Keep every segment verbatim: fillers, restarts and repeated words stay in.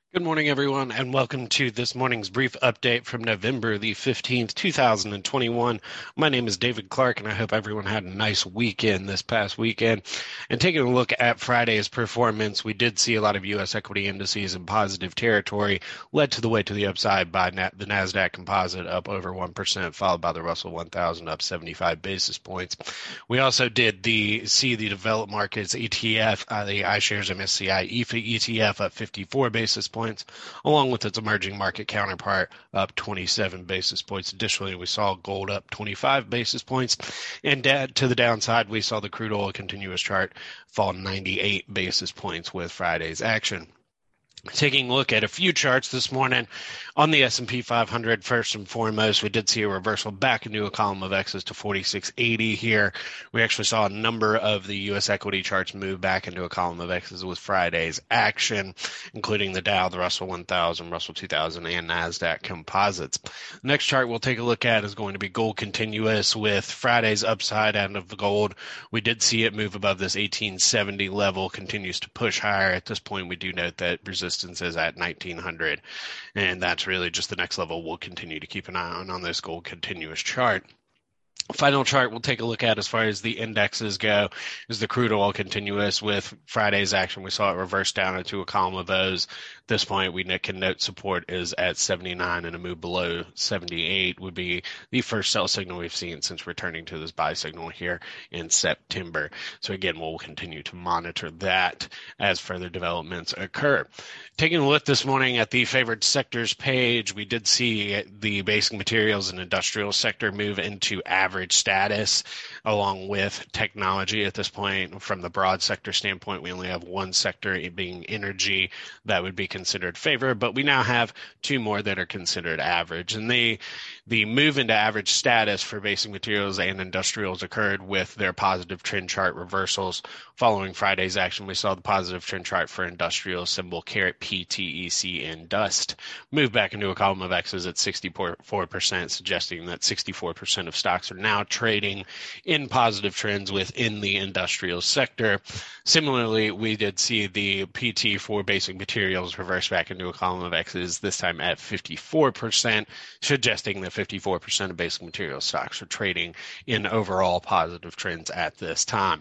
Good morning, everyone, and welcome to this morning's brief update from November the fifteenth, two thousand twenty-one. My name is David Clark, and I hope everyone had a nice weekend this past weekend. And taking a look at Friday's performance, we did see a lot of U S equity indices in positive territory, led to the way to the upside by Na- the NASDAQ composite up over one percent, followed by the Russell one thousand up seventy-five basis points. We also did the see the developed markets E T F, uh, the iShares M S C I E F A E T F up fifty-four basis points. Along with its emerging market counterpart up twenty-seven basis points. Additionally, we saw gold up twenty-five basis points. And to the downside, we saw the crude oil continuous chart fall ninety-eight basis points with Friday's action. Taking a look at a few charts this morning on the S and P five hundred, first and foremost, we did see a reversal back into a column of X's to forty-six eighty here. We actually saw a number of the U S equity charts move back into a column of X's with Friday's action, including the Dow, the Russell one thousand, Russell two thousand, and NASDAQ composites. The next chart we'll take a look at is going to be gold continuous with Friday's upside end of the gold. We did see it move above this eighteen seventy level, continues to push higher. At this point, we do note that resistance is at nineteen hundred, and that's really just the next level we'll continue to keep an eye on on this gold continuous chart. Final chart we'll take a look at as far as the indexes go is the crude oil continuous. With Friday's action, we saw it reverse down into a column of O's. At this point, we can note support is at seventy-nine, and a move below seventy-eight would be the first sell signal we've seen since returning to this buy signal here in September. So again, we'll continue to monitor that as further developments occur. Taking a look this morning at the favored sectors page, we did see the basic materials and industrial sector move into average status along with technology. At this point, from the broad sector standpoint, we only have one sector, it being energy, that would be considered favored, but we now have two more that are considered average. And the the move into average status for basic materials and industrials occurred with their positive trend chart reversals. Following Friday's action, we saw the positive trend chart for industrial symbol caret P T E C and dust move back into a column of X's at sixty-four percent, suggesting that sixty-four percent of stocks are now trading in positive trends within the industrial sector. Similarly, we did see the P T for basic materials reverse back into a column of X's, this time at fifty-four percent, suggesting that fifty-four percent of basic material stocks are trading in overall positive trends at this time.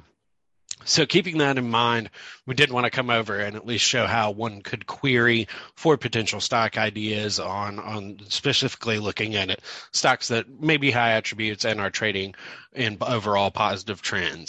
So keeping that in mind, we did want to come over and at least show how one could query for potential stock ideas on, on specifically looking at it, stocks that may be high attributes and are trading in overall positive trends.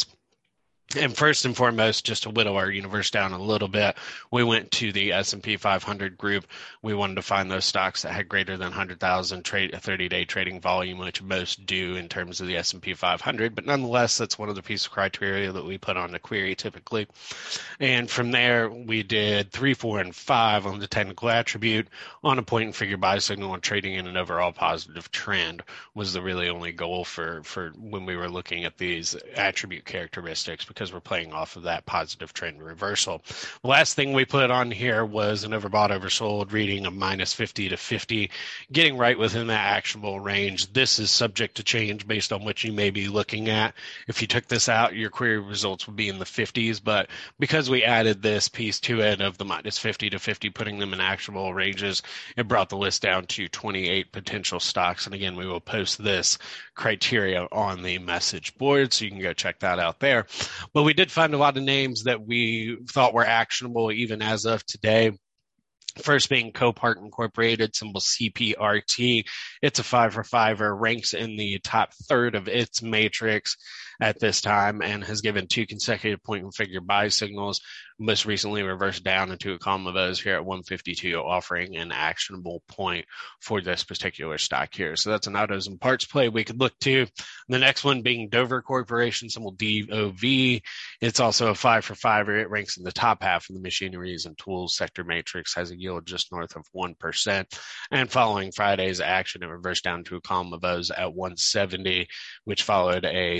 And first and foremost, just to whittle our universe down a little bit, we went to the S and P five hundred group. We wanted to find those stocks that had greater than one hundred thousand trade thirty-day trading volume, which most do in terms of the S and P five hundred. But nonetheless, that's one of the pieces of criteria that we put on the query typically. And from there, we did three, four, and five on the technical attribute on a point and figure buy signal and trading in an overall positive trend was the really only goal for, for when we were looking at these attribute characteristics, because we're playing off of that positive trend reversal. The last thing we put on here was an overbought, oversold reading of minus fifty to fifty, getting right within that actionable range. This is subject to change based on what you may be looking at. If you took this out, your query results would be in the fifties, but because we added this piece to it of the minus fifty to fifty, putting them in actionable ranges, it brought the list down to twenty-eight potential stocks. And again, we will post this criteria on the message board, so you can go check that out there. But we did find a lot of names that we thought were actionable even as of today. First being Copart Incorporated, symbol C P R T. It's a five for fiver, ranks in the top third of its matrix at this time and has given two consecutive point and figure buy signals, most recently reversed down into a column of those here at one fifty-two, offering an actionable point for this particular stock here. So that's an autos and parts play we could look to. The next one being Dover Corporation, symbol D O V. It's also a five for fiver. It ranks in the top half of the machineries and tools sector matrix, has a yield just north of one percent. And following Friday's action, it reversed down to a column of those at one seventy, which followed a second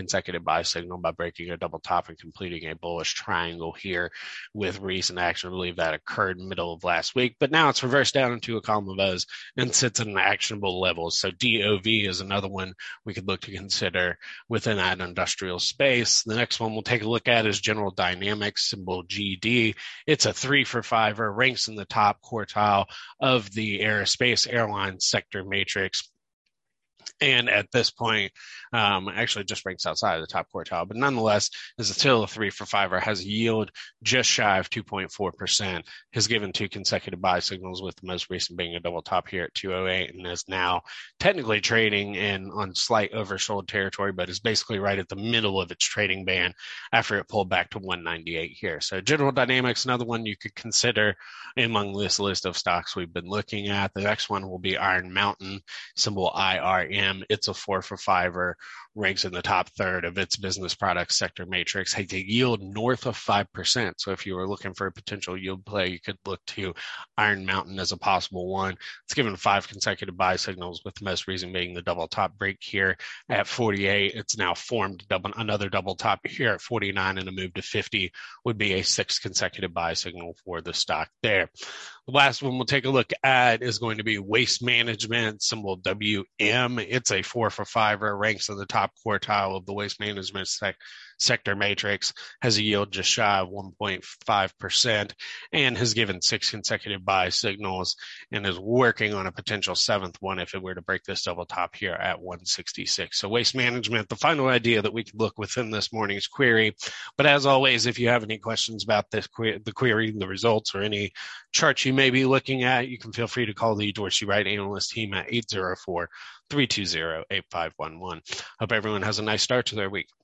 consecutive buy signal by breaking a double top and completing a bullish triangle here with recent action. I believe that occurred middle of last week, but now it's reversed down into a column of O's and sits at an actionable level. So D O V is another one we could look to consider within that industrial space. The next one we'll take a look at is General Dynamics, symbol G D. It's a three for fiver, ranks in the top quartile of the aerospace airline sector matrix. And at this point, um, actually just ranks outside of the top quartile, but nonetheless is still a three for fiver, has a yield just shy of two point four percent, has given two consecutive buy signals, with the most recent being a double top here at two oh eight, and is now technically trading in on slight oversold territory, but is basically right at the middle of its trading band after it pulled back to one ninety-eight here. So General Dynamics, another one you could consider among this list of stocks we've been looking at. The next one will be Iron Mountain, symbol I R M. It's a four for fiver, ranks in the top third of its business products sector matrix, has a yield north of five percent. So if you were looking for a potential yield play, you could look to Iron Mountain as a possible one. It's given five consecutive buy signals, with the most recent being the double top break here at forty-eight. It's now formed double, another double top here at forty-nine, and a move to fifty would be a sixth consecutive buy signal for the stock there. The last one we'll take a look at is going to be Waste Management, symbol W M. It's a four for fiver, ranks in the top quartile of the waste management sec- sector matrix, has a yield just shy of one point five percent, and has given six consecutive buy signals, and is working on a potential seventh one if it were to break this double top here at one sixty-six. So Waste Management, the final idea that we could look within this morning's query. But as always, if you have any questions about this que- the query, the results, or any charts you may be looking at, you can feel free to call the Dorsey Wright analyst team at eight zero four, three two zero, eight five one one. Hope everyone has a nice start to their week.